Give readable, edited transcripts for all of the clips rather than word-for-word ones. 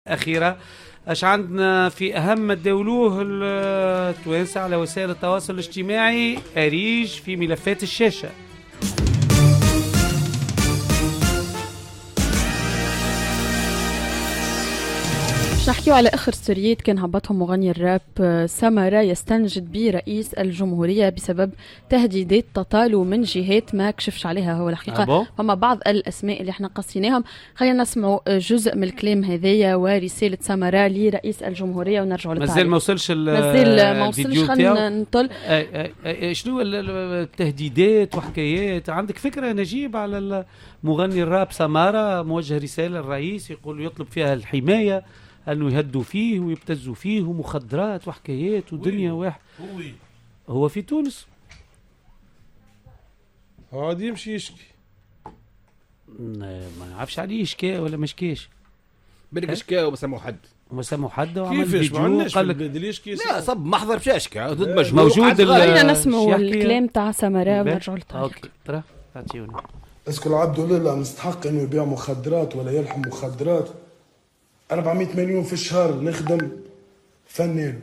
أخيرة اش عندنا في أهم ما تداولوه التوانسة على وسائل التواصل الاجتماعي أريج في ملفات الشاشة. باش نحكيو على اخر ستوريات كان هبطهم مغني الراب سامارا يستنجد برئيس الجمهوريه بسبب تهديدات تطالوا من جهات ما كشفش عليها هو الحقيقه. فما بعض الاسماء اللي احنا قصيناهم، خلينا نسمعوا جزء من الكلام هذايا ورساله سامارا لرئيس الجمهوريه ونرجعوا للتعليق. مازال ما وصلش الفيديو خلينا نطل. شنو التهديدات وحكايات؟ عندك فكره نجيب على المغني الراب سامارا موجه رساله للرئيس يقول يطلب فيها الحمايه أنه يهدوا فيه ويبتزوا فيه ومخدرات وحكايات ودنيا واحد. هو في تونس هادي يمشي يشكي، ما نعرفش عليه شكا ولا مش كاش بالك شكا وما سمعوا حد وعمل فيديو قال لك لا صب محضر بشاشكا موجود. خلينا نسمعوا الكلام تاع سامارا ونرجعوا للتعليق. اوكي ترى تعطيوني اسكو العبد لله مستحق انه يبيع مخدرات ولا يلحم مخدرات؟ 400 مليون في الشهر نخدم فنان،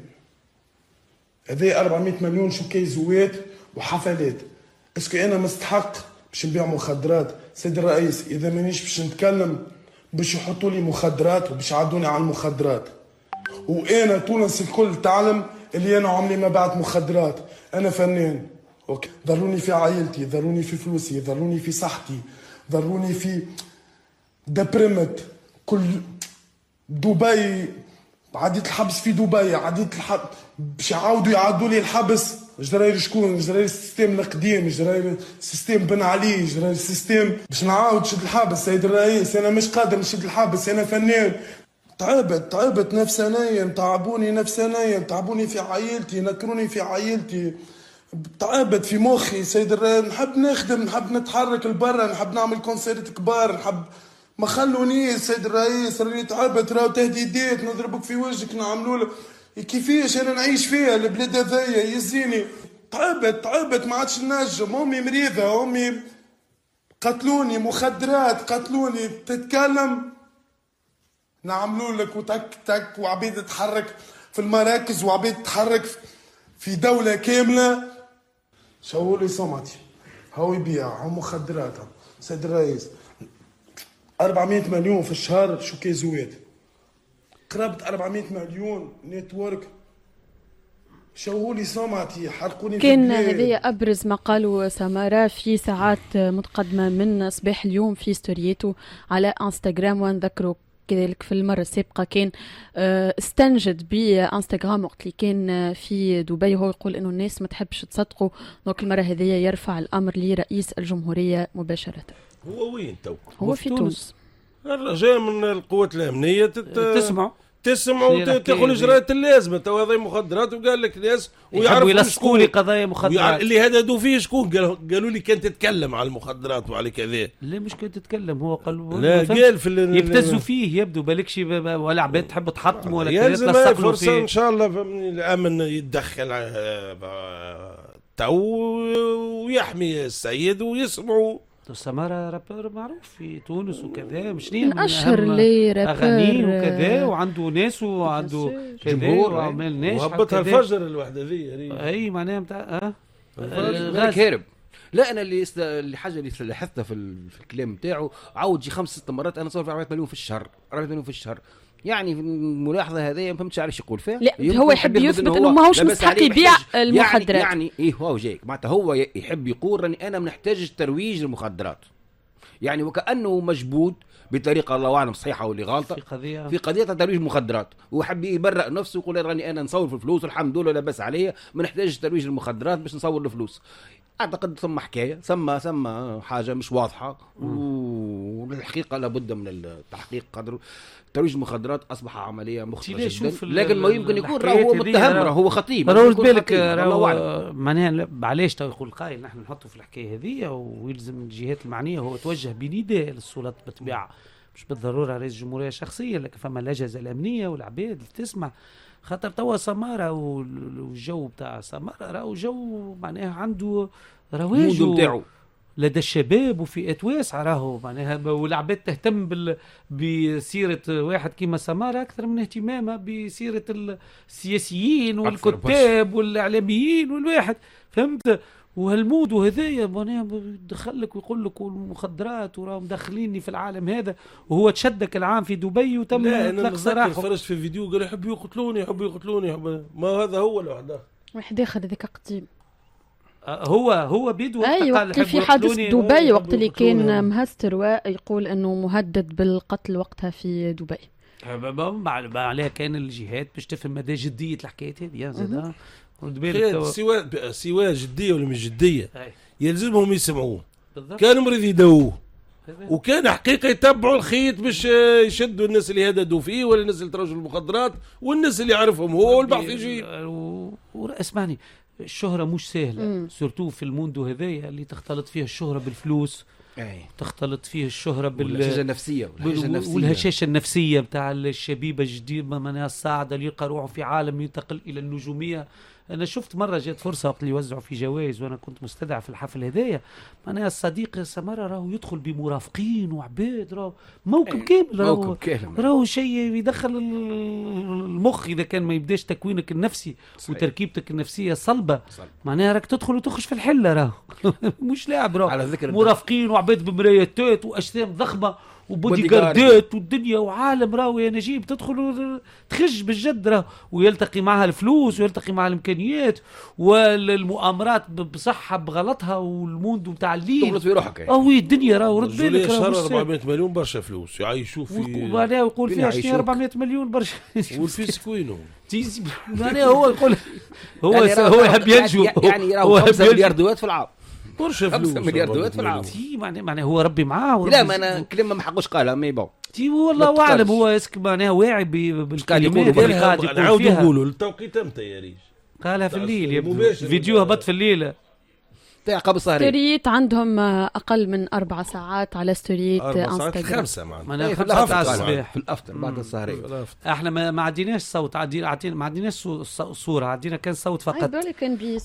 هذه 400 مليون شو كيزوات وحفلات. اسكو انا مستحق باش نبيع مخدرات؟ سيد الرئيس اذا مانيش باش نتكلم باش يحطوا لي مخدرات وباش يعدوني على المخدرات، وانا تونس الكل تعلم اللي انا عمري ما بعت مخدرات. انا فنان اوكي، ضروني في عائلتي، ضروني في فلوسي، ضروني في صحتي، ضروني في دبرمت كل دبي، عديت الحبس في دبي، عديت باش يعاودوا يعادوا لي الحبس. جراير شكون؟ جراير السيستم القديم، جراير السيستم بن علي، جراير السيستم باش نعاود نشد الحبس. سيد الرئيس انا مش قادر نشد الحبس، انا فنان. تعبت نفسانيا، تعبوني نفسانيا، تعبوني في عائلتي، نكروني في عائلتي، تعبت في مخي. سيد الرئيس نحب نخدم، نحب نتحرك لبرا، نحب نعمل كونسيرت كبار، نحب ما خلونيش. سيد الرئيس راني تعبت، راهو تهديدات، نضربك في وجهك، نعملوا لك كيفاش انا نعيش فيها البلاد هذيا؟ يزيني تعبت ما عادش نجم. امي مريضه، امي قتلوني، مخدرات قتلوني، تتكلم نعملوا لك وتك تك، وعبيد تتحرك في المراكز، وعبيد تتحرك في دوله كامله. شاولي صمتي هو يبيع هو مخدرات. سيد الرئيس 400 مليون في الشهر شو كيزوات؟ قربت 400 مليون نتورك. شوهولي سمعتي، حرقوني. كان هذه أبرز ما قالوا سامارا في ساعات متقدمة من صباح اليوم في ستورياته على انستغرام. ونذكروا كذلك في المرة السابقة كان استنجد بانستغرام وقت اللي كان في دبي، هو يقول انه الناس ما تحبش تصدقوا. دونك المرة هذه يرفع الامر لرئيس الجمهورية مباشرة. هو وين تو؟ هو في تونس. الرجاء من القوات الامنيه تسمع وتاخذ الاجراءات اللازمه. تو هذه مخدرات، وقال لك ناس ويعرفوا يلصقوا لي قضايا مخدرات. اللي هددوا فيه شكون؟ قالوا لي كانت تتكلم على المخدرات وعلى كذا. لا مش كانت تتكلم، هو قال لا قال في يبتزوا فيه، يبدو بالكش ولا عباد تحب تحطموا ولا كذا. يلزم فرصه ان شاء الله الامن يتدخل تو ويحمي السيد ويسمعوا. سامارا رابر معروف في تونس وكذا، مش من اشهر لي رابر اغاني وكذا، وعنده ناس وعنده كذا وعمل ناس وهبطها الفجر الوحده ذي. اي معناها نتاع غاز هرب. لا انا اللي حاجه اللي لاحظتها في الكلام نتاعو، عاود جي 5-6 مرات انا صار في 400 مليون في الشهر، 400 مليون في الشهر. يعني الملاحظه هذه ما فهمتش علاش يقول فيها. لا هو يحب يثبت انه ماهوش مستحق يبيع المخدرات. يعني ايه هو جايك معناتها هو يحب يقول راني انا ما نحتاجش ترويج المخدرات، يعني وكانه مجبود بطريقه الله اعلم صحيحه ولا غلطه في قضيه ترويج المخدرات، وحب يبرئ نفسه ويقول راني انا نصور في الفلوس الحمد لله لا باس عليا، ما نحتاجش ترويج المخدرات باش نصور الفلوس. اعتقد ثم حكايه ثم حاجه مش واضحه، والحقيقه لابد من التحقيق. قدر ترويج المخدرات اصبح عمليه مخطئه جدا، لكن ما يمكن يكون هو متهم، هو خطيب. رد بالك معناها علاش تو يقول قائل نحن نحطه في الحكايه هذه، ويلزم الجهات المعنيه هو توجه بنداء للسلطات بالطبيعه، مش بالضروره رئيس الجمهوريه شخصيا، لكن فما الاجهزه الامنيه والعباد اللي تسمع. خاطر توا سامارا والجو بتاع سامارا راهو جو معناها عنده رواج لدى الشباب وفئات واسعة راهو معناها، والعباد تهتم بسيرة واحد كيما سمارة أكثر من اهتمامها بسيرة السياسيين والكتاب والإعلاميين والواحد، فهمت؟ وهالمود وهذايا معناها دخلك ويقول لك والمخدرات وراهم داخليني في العالم هذا، وهو تشدك العام في دبي وتم اطلاق سراحه. فرجت في فيديو قال يحبوا يقتلوني ما هذا هو لوحده واحد اخر هذاك قديم. هو بيدو ايوه في حادث دبي وقت اللي كان مهستر ويقول انه مهدد بالقتل وقتها في دبي. عليها كان الجهات باش تفهم مدى جديه الحكايه هذه زاد. سواء جديه ولا مش جديه يلزمهم يسمعوه. كانوا مريض يدووه وكان حقيقه يتبعوا الخيط باش يشدوا الناس اللي هددوا فيه ولا الناس اللي تروجوا المخدرات والناس اللي يعرفهم هو والبحث يجي. اسمعني، الشهرة مش سهلة سورتو في الموندو هذايا اللي تختلط فيها الشهرة بالفلوس، تختلط فيه الشهرة والهشاشة النفسية والهشاشة النفسية بتاع الشبيبة الجديد منها السعادة اللي يلقى روحه في عالم ينتقل إلى النجومية. أنا شفت مرة جات فرصة وقت اللي يوزعوا في جوائز وأنا كنت مستدعى في الحفل هذايا، معناها الصديق سمارة راهو يدخل بمرافقين وعباد، راهو موكب كامل، راهو شيء يدخل المخ إذا كان ما يبداش تكوينك النفسي وتركيبتك النفسية صلبة، معناها راك تدخل وتخش في الحلة راهو مش لاعب راهو، مرافقين وعباد بمرايتات وأجسام ضخمة وبودي جاردات والدنيا وعالم راهو يا نجيب، تدخل تخش بالجد راهو، ويلتقي معها الفلوس ويلتقي معها الامكانيات والمؤامرات بصحه بغلطها والموند بتاع الليل تغلط في روحك الدنيا راهو رد بالك راهو 400 مليون برشا فلوس يعيشوا في وبعدها يقول فيها شنو 400 مليون برشا والفيس كوينو معناها هو يقول هو يحب ينجو يعني راهو 5 مليار دولار في العام برشا فلوس 5 مليار دولار في العام. معناها هو ربي معاه لا ما انا كلمه ما حقوش قالها مي بون والله اعلم هو اسك معناها واعي بالكلمات اللي قاعد يقول فيها. نقولوا التوقيت امتى يا ريش؟ قالها في الليل يبدو فيديو هبط في الليله تاع قبل سهرين. ستوريت عندهم اقل من 4 ساعات على ستوريت انستغرام. 5 معناها 5 ساعات الصباح في الافطر بعد السهرين. احنا ما عديناش صوت، ما عديناش صوره، عدينا كان صوت فقط. هذول كان بي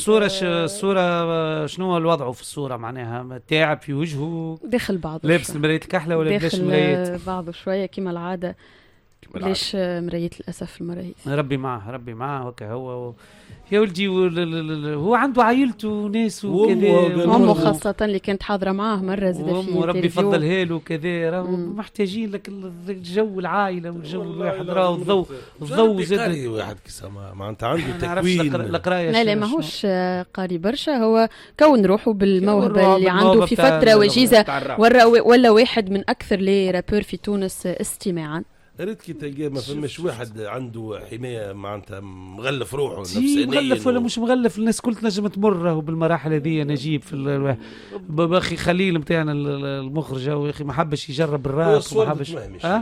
الصوره شنو الوضع في الصوره؟ معناها تعب في وجهه داخل بعض، لابس المرايه الكحله ولا لابس المرايه بعضه شويه كما العاده. ليش مرايه للاسف المرايه ربي معه هكا هو يا ولدي هو عنده عائلته وناس وكذا، امه خاصه اللي كانت حاضره معاه مره زاد في ربي يفضلها له كذا، راهو محتاجين لك الجو العائله والجو الواحد راهو الضوء زاد واحد كيسما معناتها عنده تكوين القرايه. لا ماهوش قاري برشا، هو كون روحه بالموهبه اللي عنده في فتره وجيزه، ولا واحد من اكثر لي رابور في تونس استماعا. ريت كي تلقى ما فماش واحد عنده حمايه معناتها مغلف روحه نفسانيا، مغلف ولا مش مغلف، الناس كل تنجم تمر بالمراحل هذه. نجيب في باخي خليل نتاعنا المخرج يا اخي ما حبش يجرب الراب وما حبش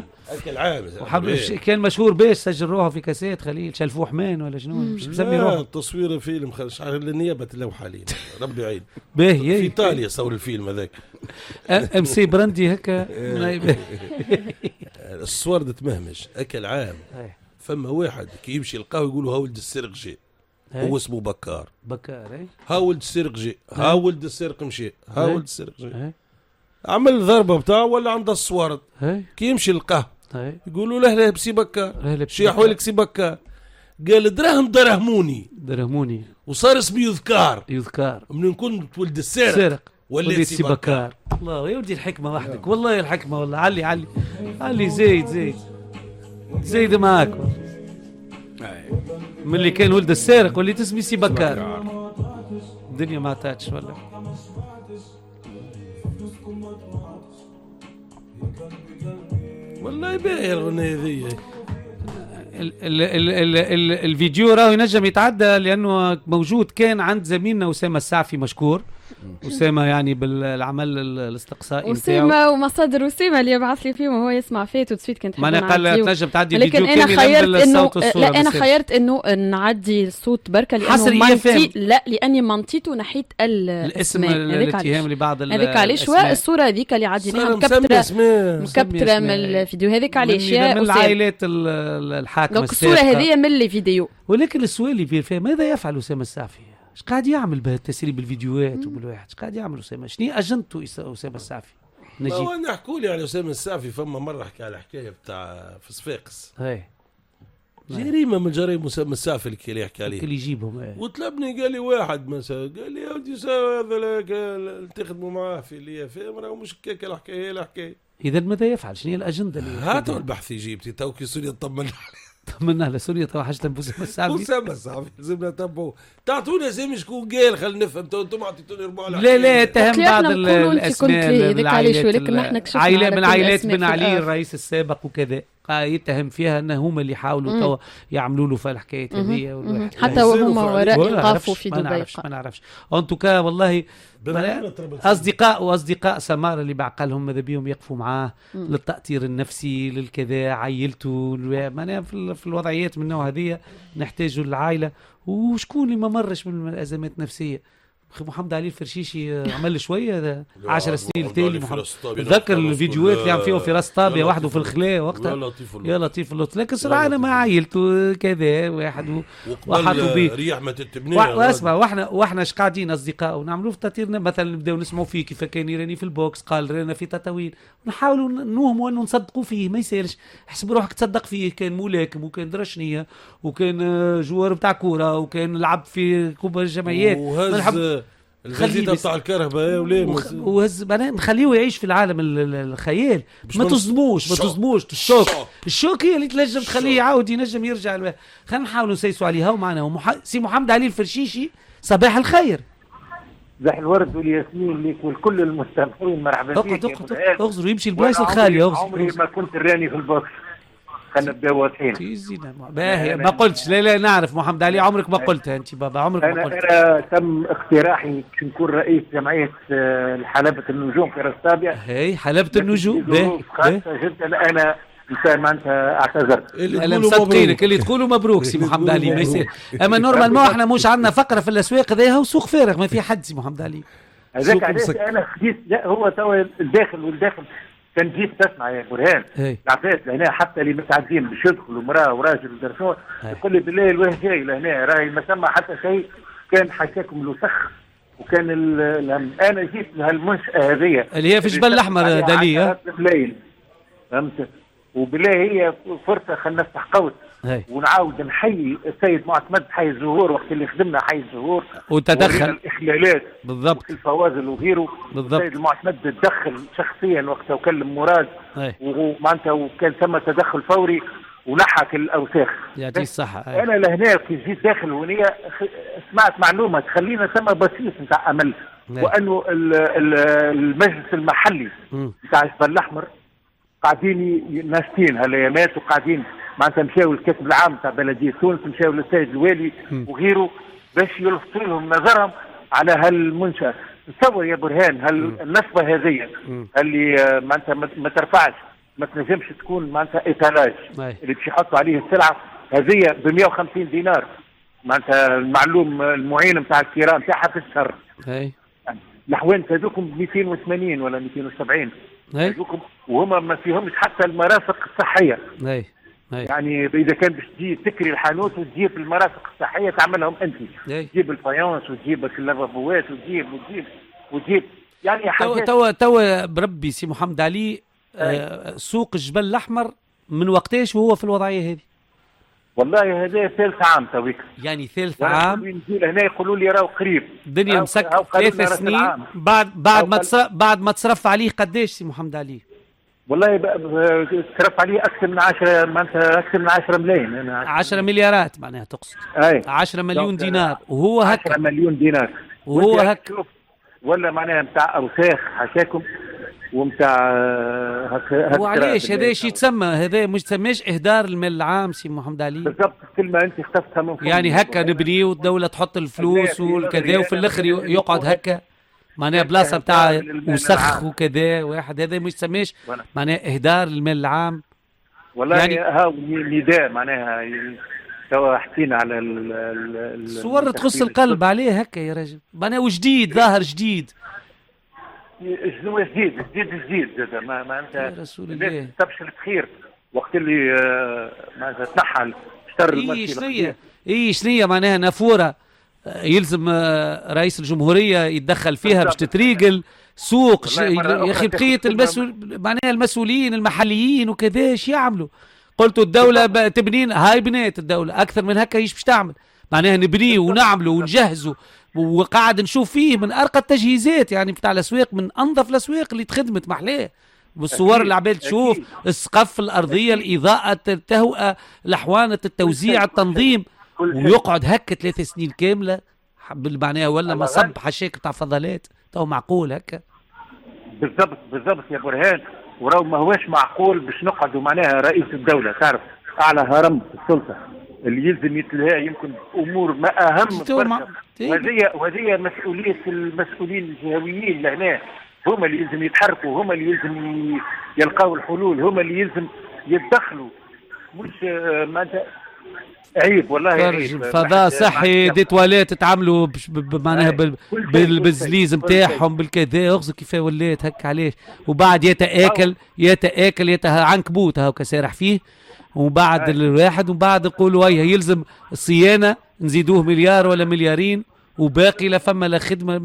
كان مشهور باش سجل روحه في كاسات خليل شلفوه حمان ولا شنو مش مسمي روحه تصوير فيلم للنيابه اللوحه عليه ربي يعين باهي في ايطاليا صور الفيلم هذاك ام سي براندي هكا الصور تمهمش اكل عام. فما واحد كي يمشي يلقاه يقولوا ها ولد السرق جي، هو اسمه بكار ها ولد السرق جي، ها ولد السرق مشي، ها ولد السرق جي، عمل الضربه بتاعه ولا عنده الصوارد. كي يمشي يلقاه يقولوا له بسي بكار، شي احوالك سي بكار؟ قال درهموني وصار اسمي يذكار من كنت ولد السرق ولا سي بكار. الله يا ولدي الحكمه وحدك والله الحكمه والله علي زيد معاك من اللي كان ولد السارق واللي تسمي سي بكار. الدنيا ما عطاتش والله. والله باهي الغنية ذي. الفيديو راهو ينجم يتعدى لأنه موجود كان عند زميلنا أسامة السعفي مشكور. أسامة يعني بالعمل الاستقصائي أسامة ومصادر أسامة اللي يبعث لي فيهم وهو يسمع فيت وتفيت كنت ما أنا قال تنجم تعدي الفيديو كامل بالصوت والصورة. لا أنا خيرت إنه نعدي الصوت بركة لأني منطيته ناحية الاسم الاتهام لبعض هذيك علاش الصورة هذيك اللي عديناها مكبترة من الفيديو هذيك علاش من العائلات الحاكمة الصورة هذه من الفيديو. ولكن السؤال اللي فيه ماذا يفعل أسامة السعفي؟ اش قاعد يعمل بهالتسريب بالفيديوهات وبالواحد؟ اش قاعد يعمل اسامه؟ شنو اجندته اسامه السعفي؟ نجيب هو نحكوا لي على اسامه السعفي. فما مره حكى على الحكايه بتاع في صفاقس، جريمه من جرائم اسامه السعفي اللي كان يحكي عليه، اللي يجيبهم. وطلبني قال لي واحد مثلا، قال لي يا ودي هذا اللي تخدموا معاه في اللي فاهم راه مش هكاك الحكايه. اذا ماذا يفعل؟ شنو هي الاجنده اللي هاتوا البحث جبتي توكي سوريا طمنا على سوريا تو حاجه بوسام السعفي. اسامه السعفي لازمنا نتبعوا. تعطونا زي شكون قال، خلينا نفهم. انتم اعطيتوني 4 لا اتهم بعض الاسماء من عائلات بن علي الرئيس السابق وكذا، يتهم فيها ان هم اللي حاولوا توا يعملوا له في الحكايه هذه، حتى وهم وراء ايقافه في دبي. ما نعرفش انتو والله اصدقاء سمارة اللي بعقلهم ماذا بيهم يقفوا معاه للتأطير النفسي للكذا، عائلته معناها في الوضعيات من النوع هذه نحتاجوا العائله. وشكون اللي ما مرش من الازمات النفسيه؟ محمد علي الفرشيشي عمل شويه 10 سنين التالي. تذكر الفيديوهات اللي عم فيه في راس طابيه وحده في الخلاء وقتها، يا لطيف اللطف. لكن صراحه انا ما عايلته كذا واحد وحطوا به ريح ما تتبني. واسمع واحنا اش قاعدين اصدقاء ونعملوا في تطيرنا، مثلا نبداو نسمعوا فيه كيف كان يراني في البوكس، قال رانا في تطاوين، ونحاولوا نوهموا انه نصدقوا فيه. ما يسالش، حسب روحك تصدق فيه. كان ملاكم وكان درشنيه وكان جوار بتاع كوره وكان لعب في كوبا الجمعيات. الغزيره بتاع الكهرباء وهز نخليه يعيش في العالم الخيال. ما تصدموش الشوك هي اللي تنجم تخليه يعاود ينجم يرجع. خلينا نحاولوا نسيسوا عليها. ومعنا سي محمد علي الفرشيشي، صباح الخير. صباح الورد والياسمين ليك ولكل المستمعين. مرحبا فيك. اغزروا يمشي البلايص الخاليه. عمري ما كنت راني في البوكس. خلينا نبداو واضحين. باهي ما قلتش. لا نعرف محمد علي، عمرك ما قلتها انت بابا، عمرك ما قلت. انا تم اقتراحي باش نكون رئيس جمعيه حلبة النجوم في راس طابيه. هي حلبة النجوم خاصه جدا. انا معناتها اعتذرت. اللي مصدقينك اللي تقولوا مبروك سي محمد علي. ما يصير. اما نورمال ما احنا مش عندنا فقره في الاسواق هذا وسوق فارغ ما في حد سي محمد علي. هذاك علاش انا خديت. لا هو توا الداخل كان جيت تسمع يا برهان العباد لهنا حتى اللي متعدين باش يدخلوا مراه وراجل ودرسون يقول لي بالله الواه جاي لهنا راهي ما سمع حتى شيء. كان حكاكم لوسخ وكان انا جيت لهالمنشاه هذه اللي هي في جبل الاحمر داليا فهمت. وبالله هي فرصه خلينا نفتح قوس ونعاود نحيي السيد معتمد حي الزهور وقت اللي خدمنا حي الزهور وتدخل الاخلالات بالضبط الفواصل وغيره. السيد المعتمد تدخل شخصيا وقتها وكلم مراد ومعناتها وكان ثم تدخل فوري ونحك الاوساخ. يعطيه الصحه. انا لهنا كي جيت داخل ونيه سمعت معلومه تخلينا ثم بسيط نتاع امل. وانه المجلس المحلي نتاع جبل الاحمر قاعدين ناشطين هالايامات وقاعدين معناتها مشاو الكاتب العام تاع بلديه تونس، مشاو للسيد الوالي وغيره باش يلفتوا لهم نظرهم على هالمنشاه. تصور يا برهان النصبه هذه اللي معناتها ما ترفعش ما تنجمش تكون معناتها ايتالاج اللي باش يحطوا عليه السلعه هذه ب 150 دينار. معناتها المعلوم المعين نتاع الكيران تاعها في الشهر. الحوانت هذوكم ب 280 ولا 270 هذوكم وهما ما فيهمش حتى المرافق الصحيه. يعني اذا كان باش تجي تكري الحانوت وتجيب المرافق الصحيه تعملهم انت. تجيب الفايونس وتجيب اللافابوات وتجيب يعني حاجات. توا بربي سي محمد علي سوق الجبل الاحمر من وقتاش وهو في الوضعيه هذه؟ والله هذا ثالث عام تويك. يعني ثالث عام. نجي لهنا يقولوا لي راهو قريب. الدنيا مسك 3 سنين بعد ما تصرف عليه قداش سي محمد علي؟ والله تصرف عليه اكثر من 10 معناتها اكثر من 10 ملايين. 10 مليارات معناها تقصد. 10 مليون دينار وهو هكا. 10 مليون دينار وهو هكا. ولا معناها نتاع اوساخ حكاكم ومتاع هكا. وعليش هذا شيء يتسمى؟ هذا مش تسميش اهدار المال العام سي محمد علي؟ بالضبط كلمه انت اختفتها من فوق. يعني هكا نبني والدوله تحط الفلوس والكذا وفي الاخر يقعد هكا معناها بلاصه بتاع وسخ وكذا واحد. هذا مش تسميش معناها اهدار المال العام؟ والله يعني ها نداء معناها توا حكينا على الصور تخص القلب عليه هكا يا رجل. معناها وجديد ظاهر جديد. شنو جديد زاد ما انت رسول الله تبشر بخير وقت اللي معناتها تنحل اشتر شنية معناها نافوره يلزم رئيس الجمهورية يتدخل فيها باش تتريقل سوق يا أخي بقية معناها المسؤولين المحليين وكذا ايش يعملوا؟ قلت الدولة تبنين هاي بنيت الدولة أكثر من هكا ايش باش تعمل؟ معناها نبنيه ونعمله ونجهزه وقاعد نشوف فيه من أرقى التجهيزات يعني بتاع الأسواق من أنظف الأسواق اللي تخدمت محلاه بالصور اللي عبال تشوف السقف الأرضية الإضاءة التهوئة الأحوانة التوزيع التنظيم ويقعد هكا 3 سنين كاملة معناها ولا مصب حشاك بتاع فضلات تو معقول هكا؟ بالضبط يا برهان وراه ما هواش معقول باش نقعدوا معناها رئيس الدولة تعرف أعلى هرم في السلطة اللي يلزم يتلهى يمكن أمور ما أهم وهذه مسؤولية المسؤولين الجهويين لهنا هما اللي يلزم يتحركوا هما اللي يلزم يلقاو الحلول هما اللي يلزم يتدخلوا مش معناتها عيب والله عيب فضاء صحي دي تواليت تعملوا معناها بالزليز نتاعهم بالكذا اغزو كيف ولات هكا علاش وبعد يتآكل عنكبوت هاكا سارح فيه وبعد الواحد وبعد يقولوا هيا يلزم الصيانة نزيدوه مليار ولا مليارين وباقي لا فما لا خدمه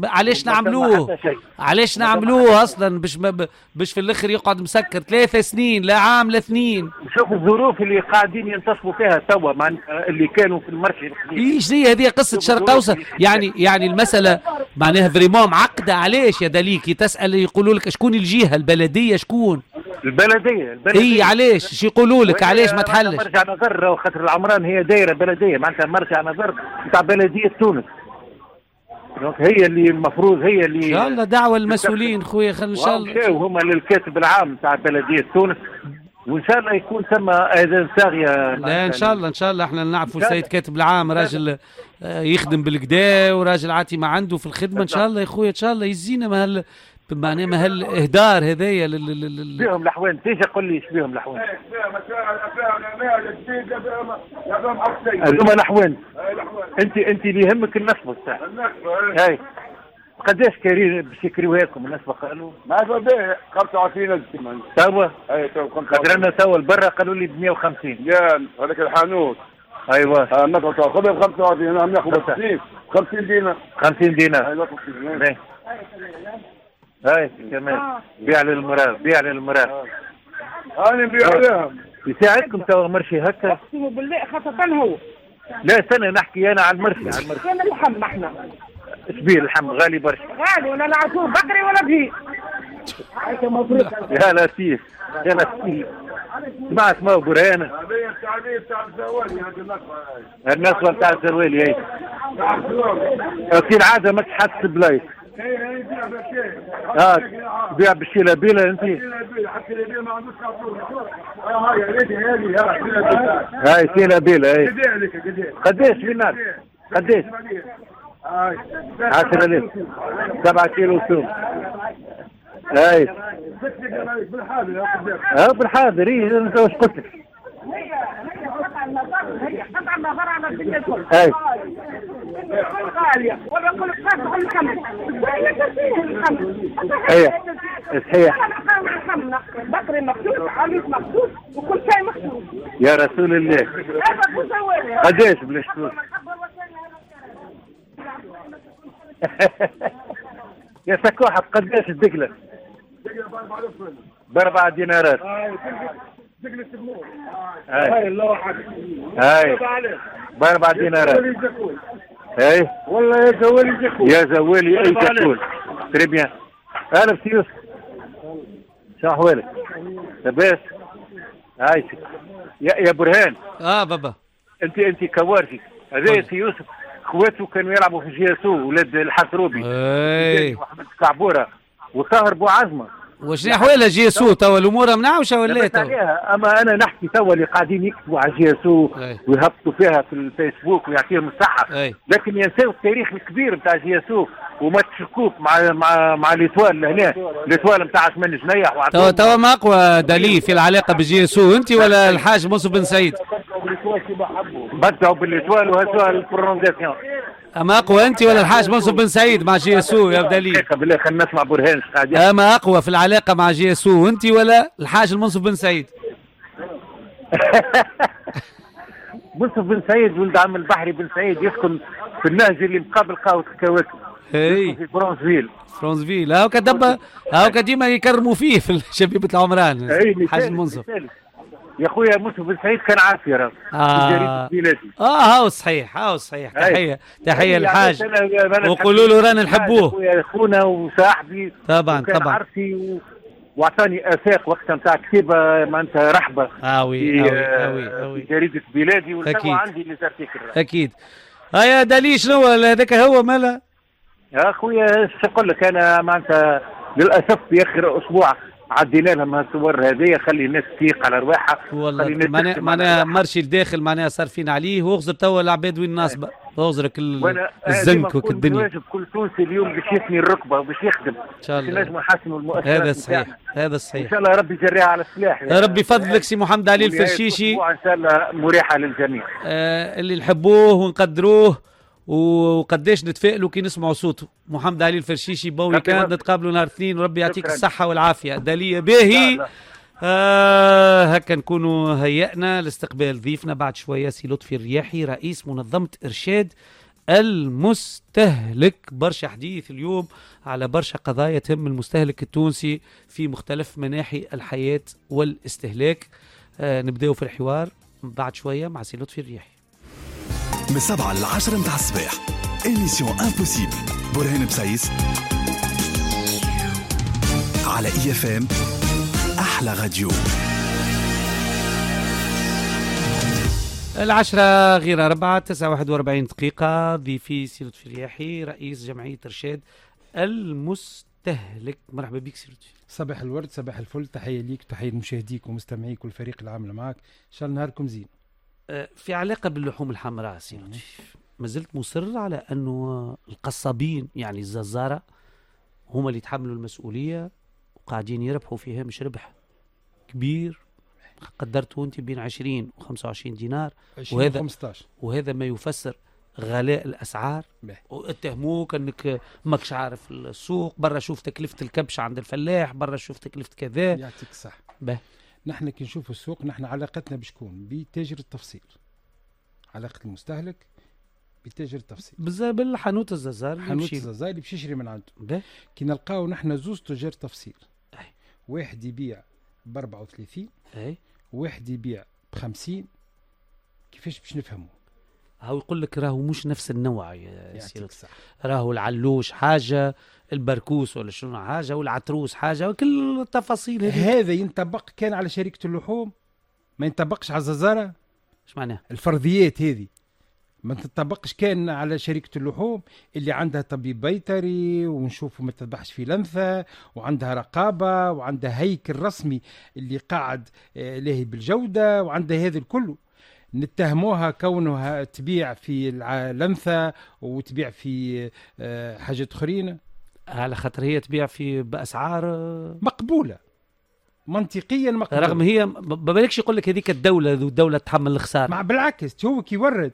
علاش نعملوه اصلا باش في الاخر يقعد مسكر 3 سنين لا عام لا 2 شوف الظروف اللي قاعدين ينتصفوا فيها توا اللي كانوا في المرشي ايش هذه قصه شرق اوسط يعني المساله معناها فريمون معقده علاش يا دليكي تسال يقولوا لك شكون الجهه البلديه شكون البلديه اي علاش ايش يقولوا لك علاش ما تحلش مرجع نظر خاطر العمران هي دايره بلديه معناتها مرجع نظر نتاع بلديه تونس هي اللي المفروض هي اللي ان شاء الله دعوه المسؤولين خويا ان شاء الله وهم للكاتب العام تاع بلديه تونس وان شاء الله يكون ثم اذان صاغيه لا ان شاء الله احنا نعرفوا السيد كاتب العام راجل يخدم بالكدا وراجل عاتي ما عنده في الخدمه ان شاء الله يا خويا ان شاء الله يزينا معناها ما هالاهدار هذايا بيهم الاحوال تيجي قول لي ايش بيهم الاحوال هذوما الاحوال انت اللي يهمك النسبه تاع هاي قداش كارين باش يكريوها لكم النسبه قالوا ما به 25,000 توا قدرنا توا البرا قالوا لي ب 150 يا هذاك الحانوت ايوه ناخذ خذها ب 25 انا ناخذ 50 دينار 50 دينار هاي كمان بيع للمراه انا نبيع لهم يساعدكم توا مرشي هكا اقسم بالله خاصة هو لا استنى نحكي انا على المرشي كان اللحم احنا ايش بيه اللحم غالي برشا غالي ولا العصور بقري ولا بهي يا لطيف سمعت ما برهان هذه تاع الزوالي النسوة تاع الزوالي هي في العاده ما تحس بلايص بيع بالشيله بيله انت هاي شيله بيله هاي قداش في الناس قداش 10,000 7 كيلو ثوم هاي بالحاضر ايه انت واش قلت لك قطع النظر على الدنيا الكل هاي غالية ولا كل قطع على الخمس ايه صحيح بقري مخصوص عميس مخصوص وكل شيء مخصوص يا رسول الله قداش بلاش فلوس يا سكوحة قداش الدقلة ب4 دينارات هاي هاي ب4 دينارات هاي والله يا زوالي زكول يا زوالي اي زكول تري بيان اهلا سي يوسف شو احوالك لاباس هاي يا برهان بابا انت كوارثي هذا سي يوسف اخواته كانوا يلعبوا في جياسو ولاد الحسروبي واحمد كعبوره وطاهر بوعزمه واش احوالها جياسو توا الامور منعوشه ولا توا؟ اما انا نحكي توا اللي قاعدين يكتبوا على جياسو ويهبطوا فيها في الفيسبوك ويعطيهم الصحه لكن ينسوا التاريخ الكبير نتاع جياسو وما تشكوك مع الاتوال لهنا الاتوال نتاع عثمان جنيح توا ما اقوى دليل في العلاقه بجياسو انت ولا الحاج منصف بن سعيد؟ بدعوا بالاتوال وهزوها البرونزاسيون اما اقوى انت ولا الحاج منصف بن سعيد مع جياسو يا بدليل؟ بالله خلينا نسمع برهان اما اقوى في العلاقه مع جياسو انت ولا الحاج المنصف بن سعيد؟ منصف بن سعيد ولد عم البحري بن سعيد يسكن في النهج اللي مقابل قهوه الكواكب في فرونسفيل هاو ديما يكرموا فيه في شبيبه العمران حاج المنصف. يا خويا مصطفى بن سعيد كان عافيه في جريده بلادي. هاو صحيح تحيه للحاج وقولوا له رانا نحبوه يا اخونا وصاحبي طبعا عارفي واعطاني افاق وقت نتاع كتابه معناتها رحبه في جريده بلادي وتوا عندي لي زارتيكل اكيد. هيا دليل شنو هذاك هو مالا يا خويا ايش نقول لك انا معناتها للاسف في اخر اسبوع عدينا لهم الصور هذه خلي الناس تفيق على رواحها والله معناها مرشي الداخل معناها صارفين عليه واغزر توا العباد وين ناصبه اغزرك الزنك والدنيا واجب كل تونسي اليوم باش يثني الركبه وباش يخدم ان شاء الله نجموا نحسنوا المؤسسات. هذا صحيح ان شاء الله ربي يجريها على السلاح يا ربي فضلك سي محمد علي الفرشيشي ان شاء الله مريحه للجميع اللي نحبوه ونقدروه وقداش نتفائلوا كي نسمعوا صوته. محمد علي الفرشيشي بوي كان نتقابلوا نهار اثنين وربي يعطيك الصحة والعافية. دالية باهي هكا نكونوا هيئنا لاستقبال ضيفنا بعد شوية سي لطفي الرياحي رئيس منظمة إرشاد المستهلك. برشا حديث اليوم على برشا قضايا تهم المستهلك التونسي في مختلف مناحي الحياة والاستهلاك. نبداو في الحوار بعد شوية مع سي لطفي الرياحي من 7 ل 10 متاع الصباح. إيميسيون امبوسيبل برهان بسايس على اي اف ام احلى راديو. 10:04 9:41 دقيقة. ضيفي سي لطفي الرياحي رئيس جمعية إرشاد المستهلك. مرحبا بك سي لطفي. صباح الورد صباح الفل. تحية ليك تحية لمشاهديك ومستمعيك والفريق العامل معك. إن شاء الله نهاركم زين. في علاقة باللحوم الحمراء سي لطفي ما زلت مصر على أنه القصابين يعني الززارة هم اللي يتحملوا المسؤولية وقاعدين يربحوا فيها مش ربح كبير قدرته أنت بين 20 و25 دينار وهذا ما يفسر غلاء الأسعار. واتهموك أنك ماكش عارف السوق برا شوف تكلفة الكبش عند الفلاح برا شوف تكلفة كذا. يعطيك الصح. نحن كي نشوف السوق نحن علاقتنا بشكون بتاجر التفصيل. علاقة المستهلك بتاجر التفصيل بالحانوت الززار حانوت الززار اللي باش يشري من عنده. كي نلقاو نحن زوز تجار تفصيل واحد يبيع ب34 وواحد يبيع ب50 كيفاش باش نفهموا؟ هاو يقول لك راهو مش نفس النوع يا سيدي. راهو العلوش حاجة البركوس ولا شنو حاجة والعتروس حاجة وكل التفاصيل هذا ينطبق كان على شركة اللحوم ما ينطبقش على الززارة. ايش معناه؟ الفرضيات هذه ما تطبقش كان على شركة اللحوم اللي عندها طبيب بيطري ونشوفه ما تذبحش في لمثة وعندها رقابة وعندها هيكل رسمي اللي قاعد لاهي بالجودة وعندها هذا الكله. نتهموها كونها تبيع في لمثة وتبيع في حاجات أخرين على خاطر هي تبيع في بأسعار مقبولة منطقيا مقبولة رغم هي ما بالكش يقول لك هذيك الدولة ذو الدولة تحمل الخسارة. مع بالعكس هو كي يورد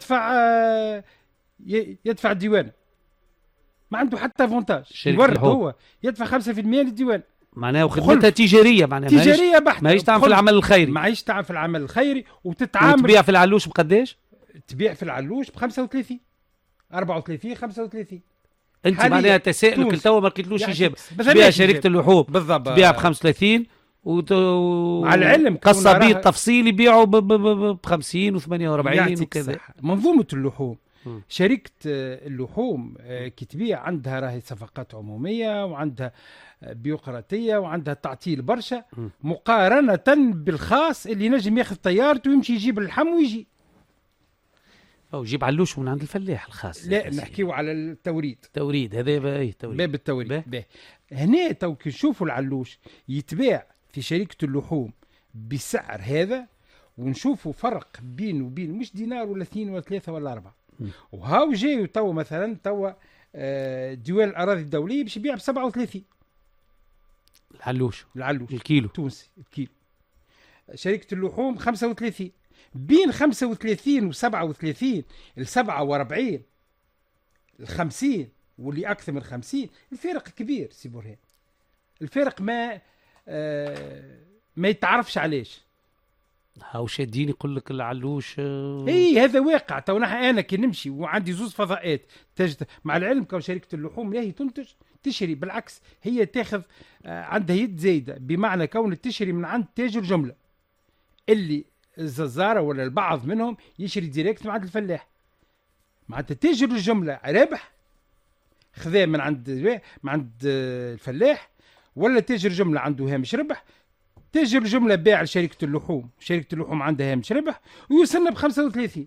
يدفع الديوان ما عنده حتى فونتاج. يورد هو يدفع 5% للديوان معناه خدمتها تجارية معناها تجارية بحتة. ما يشتعمل في العمل الخيري ما يشتعمل في العمل الخيري وتتعامل. وتبيع في العلوش بقداش؟ تبيع في العلوش ب35 34 35. انت معناها تساؤلك لتوا ما لقيتلوش اجابه. تبيع شركه اللحوم بالضبط تبيع ب35 مع العلم قصابين التفصيل يبيعوا ب50 و48 وكذا. منظومه اللحوم شركه اللحوم كي تبيع عندها راهي صفقات عموميه وعندها بيروقراطيه وعندها تعطيل برشا مقارنه بالخاص اللي نجم ياخذ طيارته ويمشي يجيب اللحم ويجي او يجيب علوش من عند الفلاح الخاص. لا نحكيو على التوريد. هذا باب التوريد. هنا تو كي نشوفوا العلوش يتباع في شركه اللحوم بسعر هذا ونشوفوا فرق بين وبين مش دينار ولا 2 ولا 3 ولا 4. وهاو جاي تو مثلا تو ديوان الاراضي الدوليه باش يبيع ب37 العلوش الكيلو تونسي الكيلو. شركه اللحوم 35 بين 35 و37 ال 47 ال 50 واللي اكثر من 50 الفارق كبير سي برهان. الفارق ما يتعرفش علاش هاو شادين يقول لك العلوش اي هذا واقع. تو انا كي نمشي وعندي زوز فضاءات مع العلم كون شركه اللحوم لا هي تنتج تشري، بالعكس هي تاخذ عندها يد زايده، بمعنى كون تشري من عند تاجر جمله اللي الززاره ولا البعض منهم يشري ديريكت من عند الفلاح. معناتها تاجر الجمله رابح خذاه من عند الفلاح، ولا تاجر جمله عنده هامش ربح. تاجر الجمله باع لشركه اللحوم، شركه اللحوم عندها هامش ربح ويوصلنا ب 35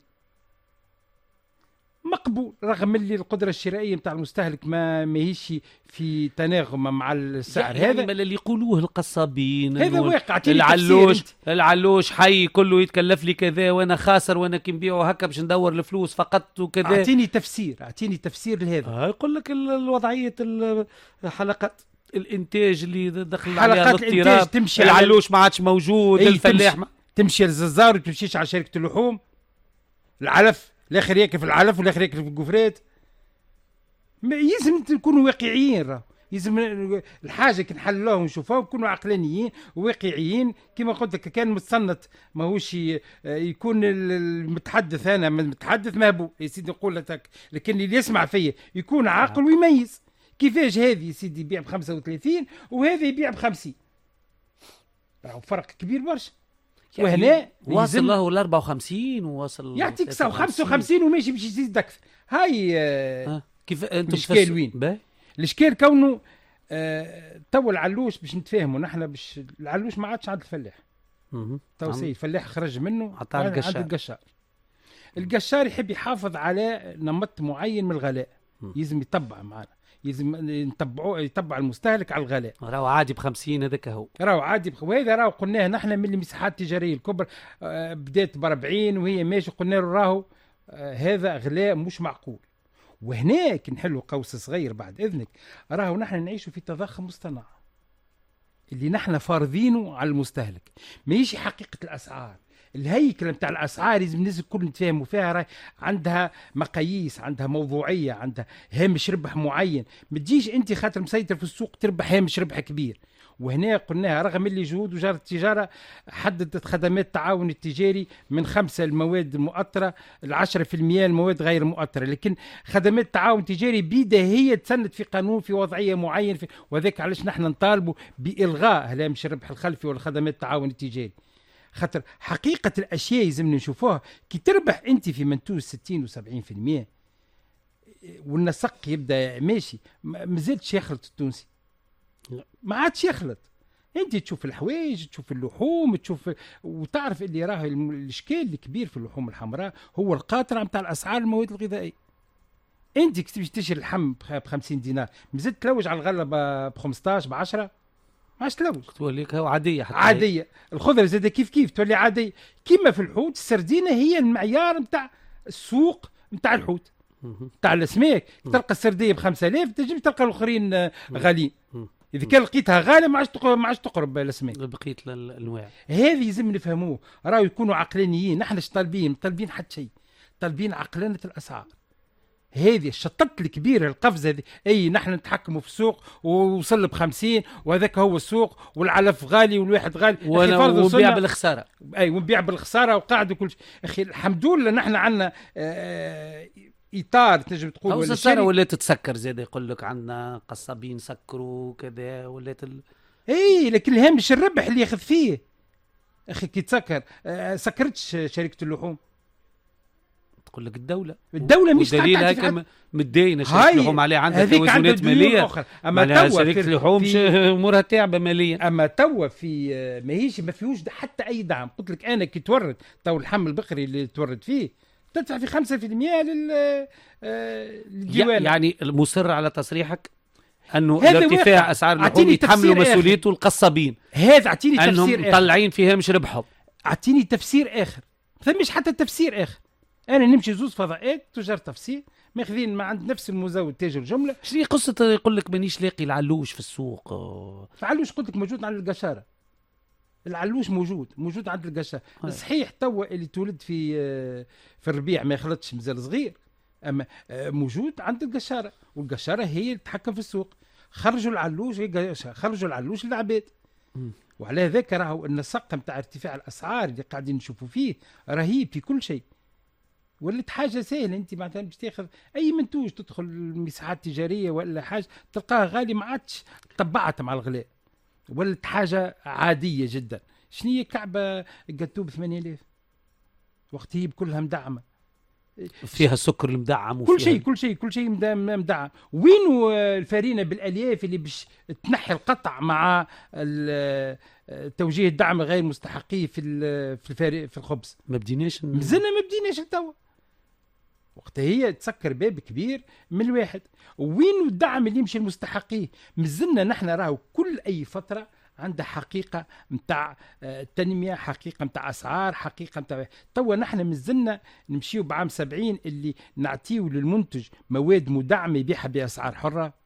مقبول، رغم اللي القدره الشرائيه نتاع المستهلك ما هيش في تناغم مع السعر. يعني هذا اللي يقولوه القصابين هذا واقع. العلوش حي كله يتكلف لي كذا وانا خاسر، وانا كي نبيعه هكا باش ندور الفلوس فقط وكذا. اعطيني تفسير لهذا. يقول لك الوضعيه حلقات الانتاج اللي دخل عليها الاضطراب، تمشي العلوش ما عادش موجود، الفلاح تمشي للززار وتمشيش على شركه اللحوم. العلف الاخر ياكل في العلف والاخر ياكل في القفرات. لازم نكونوا واقعيين، لازم الحاجه كي نحلوها ونشوفوها نكونوا عقلانيين وواقعيين. كما قلت لك كان متصنت ماهوش يكون المتحدث، انا متحدث مهبول يا سيدي نقول لك، لكن اللي يسمع فيا يكون عاقل ويميز كيفاش هذه يا سيدي يبيع ب 35 وهذا يبيع ب 50. راهو فرق كبير برشا. يعني وهنا واصل له ال 54 وواصل يعطيك 55 وماشي باش يزيد اكثر. هاي كيف انتم الاشكال وين؟ الاشكال كونه تو العلوش باش نتفاهموا نحن، باش العلوش ما عادش عند الفلاح. تو سي الفلاح خرج منه عند القشار. القشار يحب يحافظ على نمط معين من الغلاء، لازم يتبع معنا، لازم يتبع المستهلك على الغلاء. راهو عادي ب 50 هذاك هو راهو عادي وهذا راهو قلناه نحن من المساحات التجاريه الكبرى بدات ب 40 وهي ماشي، قلنا له راهو هذا غلاء مش معقول. وهناك نحلوا قوس صغير بعد اذنك، راهو نحن نعيشوا في تضخم مصطنع اللي نحن فارضينه على المستهلك، ماهيش حقيقه الاسعار. الهيكل نتاع الاسعار لازم الناس الكل نتفاهموا فيها، راهي عندها مقاييس، عندها موضوعيه، عندها هامش ربح معين. ما تجيش انت خاطر مسيطر في السوق تربح هامش ربح كبير. وهنا قلناها رغم اللي جهود وزاره التجاره حددت خدمات التعاون التجاري من 5 المواد المؤطره ل 10% المواد غير المؤطره، لكن خدمات التعاون التجاري بيدها هي تسند في قانون في وضعيه معين وذاك علاش نحن نطالبوا بالغاء هامش الربح الخلفي والخدمات التعاون التجاري. خاطر حقيقة الأشياء لازم نشوفوها. كي تربح أنت في منتوج 60 و70% والنسق يبدأ ماشي، ما زالتش يخلط التونسي، ما عادش يخلط. أنت تشوف الحوايج، تشوف اللحوم، تشوف وتعرف اللي راه الإشكال الكبير في اللحوم الحمراء هو القاطرة متاع الأسعار المواد الغذائية. أنت كي تشتري اللحم ب 50 دينار مازلت تلوج على الغلة ب 15 ب 10 ماش تلوج، توليك عاديه حتى عاديه. الخضره زاده كيف تولي عاديه. كيما في الحوت السردينه هي المعيار نتاع السوق نتاع الحوت نتاع الاسماك. تلقى السرديه ب 5000 تجي تلقى الاخرين غاليين. اذا كان لقيتها غاليه ما عادش تقرب الاسماك بقيه الانواع. هذه لازم نفهموه، راهو يكونوا عقلانيين. نحن اش طالبين حتى شيء، طالبين عقلانه الاسعار. هذه الشطط الكبيره القفزه هذه، اي نحن نتحكموا في السوق ووصل ب 50 وهذاك هو السوق والعلف غالي والواحد غالي ونبيع بالخساره. اي ونبيع بالخساره وقاعد وكل شيء. اخي الحمد لله نحن عندنا اطار تنجم تقول ولا السنه ولات تسكر زاد، يقول لك عندنا قصابين سكروا كذا ولات اي لكن الهامش الربح اللي ياخذ فيه اخي كي تسكر سكرتش شركه اللحوم. تقول لك الدولة مش دليل هيك مدينة شركة اللحوم عليها عندها توازنات مالية أخرى. أما شركة اللحوم أمورها تعبة ماليا. أما توا في ماهيش ما فيهوش حتى أي دعم. قلت لك أنا كي تورد تو اللحم البقري اللي تورد فيه تدفع في 5% للديوان. يعني مصر على تصريحك أنه ارتفاع أسعار اللحوم يتحملوا مسؤوليته القصابين. هذا أعطيني تفسير أنهم مطلعين فيها مش ربحهم. أعطيني تفسير آخر. ما ثمش حتى تفسير آخر. انا نمشي زوز فضاءات تجار تفسير ماخذين ما عند نفس المزود تاجر جمله. شنو قصه يقول لك مانيش لاقي العلوش في السوق؟ العلوش قلت لك موجود عند القشاره. العلوش موجود عند القشاره. صحيح توا اللي تولد في الربيع ما يخلطش مازال صغير، اما موجود عند القشاره، والقشاره هي اللي تتحكم في السوق. خرجوا العلوش للعباد. وعلى ذاك راهو النسق نتاع ارتفاع الاسعار اللي قاعدين نشوفوا فيه رهيب في كل شيء. ولات حاجه سهله، انت مثلا باش تاخذ اي منتوج تدخل المساحات التجاريه ولا حاجه تلقاه غالي، ما عادش طبعت مع الغلاء، ولات حاجه عاديه جدا. شنو هي كعبه جاتو ب 8000 وقت هي كلها مدعمه، فيها السكر المدعم كل شيء مدعم. وين الفارينه بالالياف اللي باش تنحي القطع مع توجيه الدعم غير مستحقيه في الخبز؟ ما بديناش مازلنا ما بديناش لتوا. وقتها هي تسكر باب كبير من الواحد. وين الدعم اللي يمشي المستحقيه؟ مازلنا نحن راهو كل اي فتره عندها حقيقه نتاع تنميه، حقيقه نتاع اسعار، حقيقه نتاع توا نحن مازلنا نمشيو بعام 70 اللي نعطيو للمنتج مواد مدعمه يبيعها باسعار حره.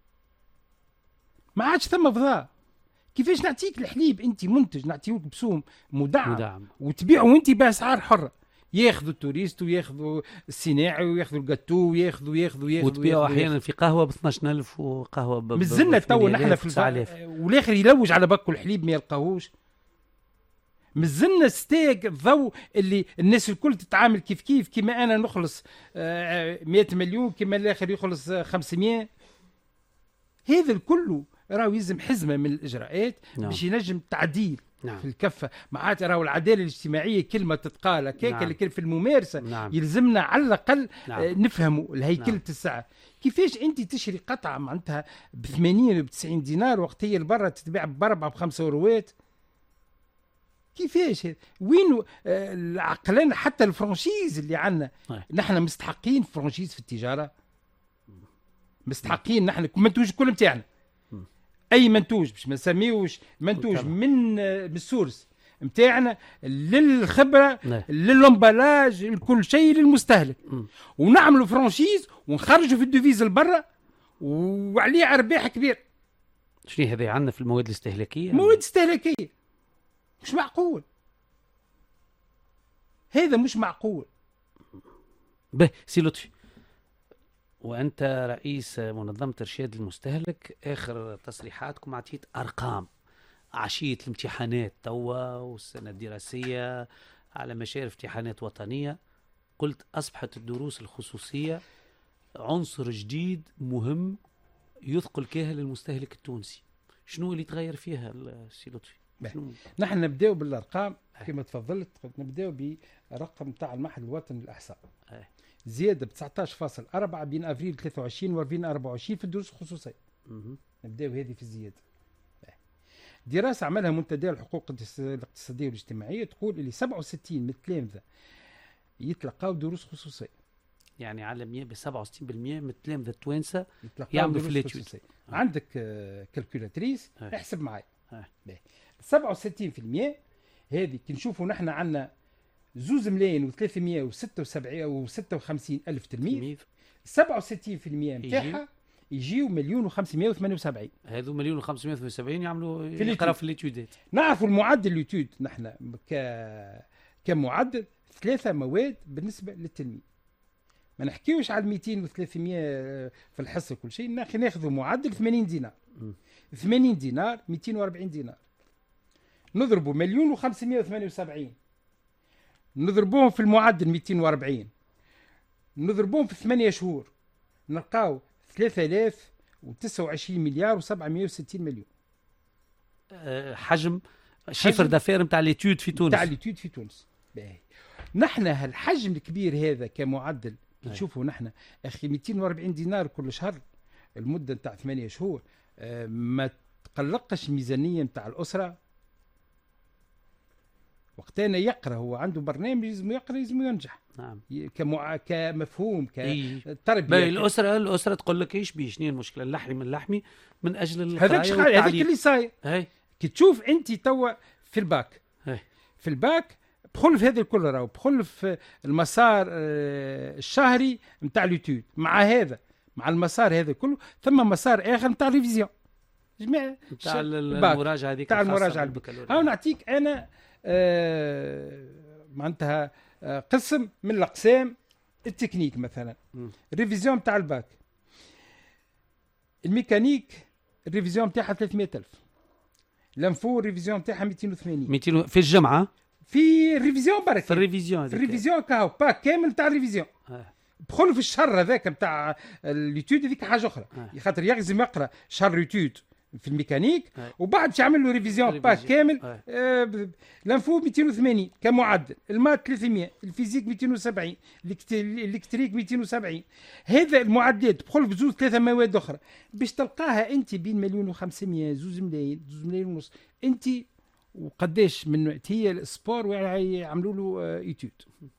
ما عادش ثم فضاء. كيفاش نعطيك الحليب انت منتج نعطيوك بسوم مدعم وتبيعه وانت باسعار حره؟ ياخذوا التوريست وياخذوا الصناعي وياخذوا الجاتو وياخذوا وتبيعوا احيانا في قهوه ب 12000 وقهوه ب مازلنا تو نحن في والاخر يلوج على بكو الحليب ما يلقاهوش. مازلنا ستيك الضوء اللي الناس الكل تتعامل كيف كما انا نخلص 100 مليون كما الاخر يخلص 500. هذا الكل راهو يلزم حزمه من الاجراءات باش ينجم تعديل في الكفه. معناتها راهو العداله الاجتماعيه كلمه تتقال هكاك، لكن في الممارسه يلزمنا على الاقل نفهموا الهيكله السعر. كيفاش انت تشري قطعه معناتها ب 80 وب 90 دينار وقت هي برا تتباع ب4 ب5 اوروات؟ كيفاش وين العقلان؟ حتى الفرنشيز اللي عندنا نحن مستحقين فرنشيز في التجاره، مستحقين نحن منتوج كل نتاعنا. اي منتوج باش ما نسميوش منتوج من السورس نتاعنا للخبره للامبلاج لكل شيء للمستهلك، ونعملوا فرانشيز ونخرجوا في الدوفيز لبرا وعليه ارباح كبير. شنو هذا عندنا في المواد الاستهلاكيه؟ مواد استهلاكيه مش معقول، هذا مش معقول. به سي لطفي، وأنت رئيس منظمة إرشاد المستهلك، آخر تصريحاتكم عطيت أرقام عشية الامتحانات توا والسنة الدراسية على مشارف امتحانات وطنية. قلت أصبحت الدروس الخصوصية عنصر جديد مهم يثقل كاهل المستهلك التونسي. شنو اللي تغير فيها سي لطفي؟ نحن نبداو بالأرقام كما تفضلت. نبداو برقم تاع المعهد الوطني للإحصاء، زيادة ب 19.4 بين أفريل 23 و 2024 في الدروس الخصوصية. نبداو هذه في الزيادة. دراسة عملها منتدى الحقوق الاقتصادية والاجتماعية تقول اللي 67 من التلامذة يتلقاو دروس خصوصية. يعني على ب 67% من التلامذة التوانسة يعملوا في الاتيود. عندك كالكولاتريس احسب معي. 67% هذه كي نشوفوا نحن عندنا 2,356 ألف تلميذ، 67% نتاعها يجيو 1,578,000. هذو 1,578,000 يعملوا يقراوا في الاتيودات. نعرفوا المعدل الاتيود نحن كمعدل 3 مواد بالنسبة للتلميذ. ما نحكيوش على 200 و 300 في الحصة كل شيء، ناخذوا معدل 80 دينار. 80 دينار 240 دينار، نضربوا 1,578,000 نضربوهم في المعدل 240، نضربوهم في 8 شهور نلقاو 3029 مليار و760 مليون. حجم شيفر دافير نتاع الاتيود في تونس. نحن هالحجم الكبير هذا كمعدل نشوفوا نحن اخي 240 دينار كل شهر المده نتاع 8 شهور. ما تقلقش الميزانيه نتاع الاسره. وقتنا يقرا هو عنده برنامج لازم يقرا لازم ينجح. نعم. كمفهوم كتربيه. الاسره تقول لك ايش بيه شنو المشكله؟ اللحمي من اللحمي من اجل القرايه والتعليم. هذاك اللي صاير. كي تشوف انت توا في الباك في الباك بخل في هذا الكل راهو بخل في المسار الشهري نتاع اليوتيوب. مع هذا مع المسار هذا كله ثم مسار اخر نتاع الريفيزيون جميع نتاع المراجعه هذيك نتاع المراجعه البكالوريا. هاو نعطيك انا معناتها قسم من الاقسام التكنيك مثلا. الريفيزيون نتاع الباك الميكانيك الريفيزيون نتاعها 300,000، لانفو الريفيزيون تاعها 280 200 في الجمعه، في الريفيزيون برك، في الريفيزيون، في الريفيزيون كاو با كامل تاع الريفيزيون. دخل في الشهر هذاك نتاع اليوتيود هذيك حاجه اخرى، خاطر يلزم يقرا شهر يوتيود في الميكانيك وبعد باش يعمل له ريفيزيون با كامل. لانفو 280 كمعدل، المات 300، الفيزيك 270، الالكتريك 270. هذا المعدلات تدخل بزوز 3 مواد اخرى باش تلقاها انت بين 1,500,000 2 ملايين 2 ملايين ونص انت. وقداش من وقت هي السبور ويعملوا له يوتيود.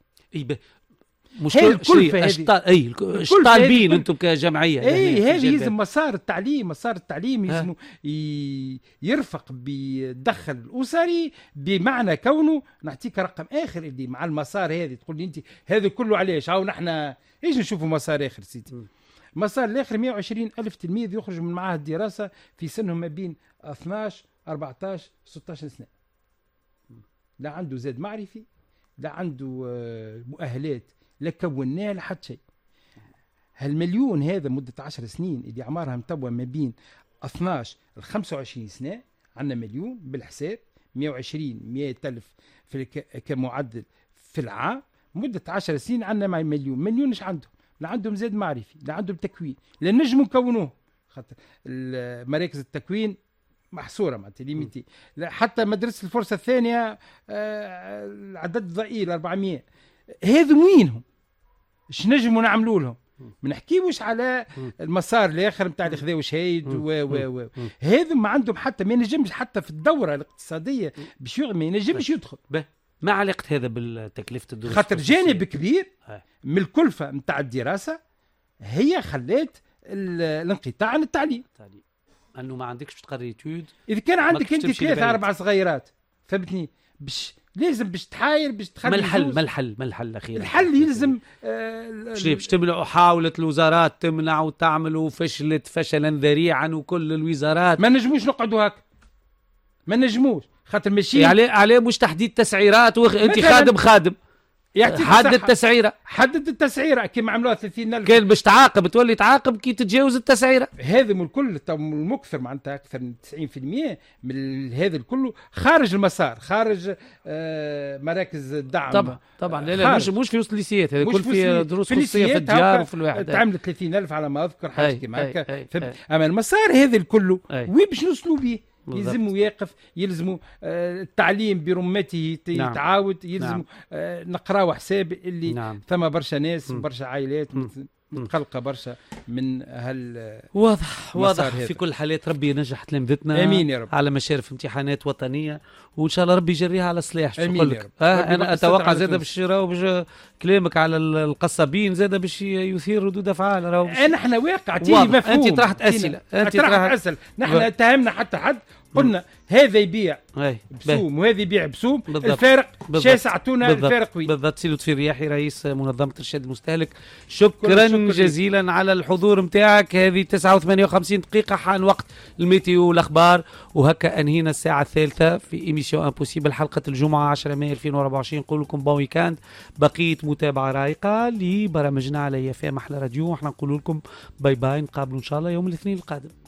مش ايش طالبين انتم كجمعيه؟ هذه لازم مسار التعليم لازم يرفق بالدخل الاسري، بمعنى كونه نعطيك رقم اخر اللي مع المسار هذه تقول لي انت هذا كله علاش هاو نحن ايش نشوفوا مسار اخر سيدي. مسار الاخر 120,000 تلميذ يخرج من معاهد الدراسه في سنهم ما بين 12 14 16 سنه، لا عنده زاد معرفي، لا عنده مؤهلات، لا كوناه لحد شيء. هالمليون هذا مدة 10 سنين اللي أعمارها متوى ما بين 12 ل 25 سنة، عندنا مليون بالحساب 120,000 كمعدل في العام. مدة 10 سنين عندنا مليون مش عندهم، لا عندهم زاد معرفي، لا عندهم تكوين، لا نجموا نكونوه خاطر مراكز التكوين محصورة معناتها ليميتي. حتى مدرسة الفرصة الثانية العدد ضئيل 400. هذم وينهم؟ ايش نجموا نعملوا لهم؟ ما نحكيوش على المسار الاخر نتاع اللي خذاو شهيد هذم ما عندهم حتى ما ينجمش حتى في الدوره الاقتصاديه باش ما ينجمش يدخل. ما علاقه هذا بالتكلفه الدروس؟ خاطر جانب كبير من الكلفه نتاع الدراسه هي خلات الانقطاع عن التعليم. انه ما عندكش باش تقري يوتيود. اذا كان عندك انت 3 4 صغيرات فهمتني لازم باش تحاير باش تخلي ما الحل اخيرا؟ الحل يلزم باش تمنعوا. حاولت الوزارات تمنع وتعمل وفشلت فشلا ذريعا، وكل الوزارات ما نجموش نقعدوا هكا، ما نجموش خاطر ماشي عليه مش تحديد تسعيرات انت خادم حدد التسعيره كيما عملوها 30,000 كان باش تعاقب تولي تعاقب كي تتجاوز التسعيره. هذا من الكل المكثر معناتها اكثر من 90% من هذا الكل خارج المسار، خارج مراكز الدعم. طبعا لا مش في وسط الليسيات، هذا كل في دروس خصوصيه في الديار وفي الواحد. تعمل 30,000 على ما اذكر حاجه كيما هكا. اما المسار هذا الكل وين باش نوصلوا به؟ يلزموا يقف، يلزموا التعليم برمته يتعاود، يلزموا نقراو حساب اللي ثم برشا ناس برشا عائلات متقلقه برشا من واضح في كل الحالات. ربي ينجح تلامذتنا امين يا رب على مشارف امتحانات وطنيه، وان شاء الله ربي يجريها على الصلاح. امين يا رب. انا اتوقع زاد باش راهو كلامك على القصابين زاد باش يثير ردود افعال. راهو احنا واقع مفهوم. انت طرحت اسئله، نحن اتهمنا حتى حد قلنا هذا يبيع بسوم وهذا يبيع بسوم. الفارق شاسعتونا الفارق وين بالضبط. سي لطفي الرياحي رئيس منظمه ارشاد المستهلك، شكرا جزيلا على الحضور نتاعك. هذه 9:58 دقيقه حان وقت الميتيو والاخبار، وهكا انهينا الساعه الثالثه في ايميسيون امبوسيبل حلقه الجمعه 10 مايو 2024. نقول لكم بون ويكاند، بقيه متابعه رايقه لبرامجنا على FM احلى راديو. احنا نقول لكم باي باي، نقابلوا ان شاء الله يوم الاثنين القادم.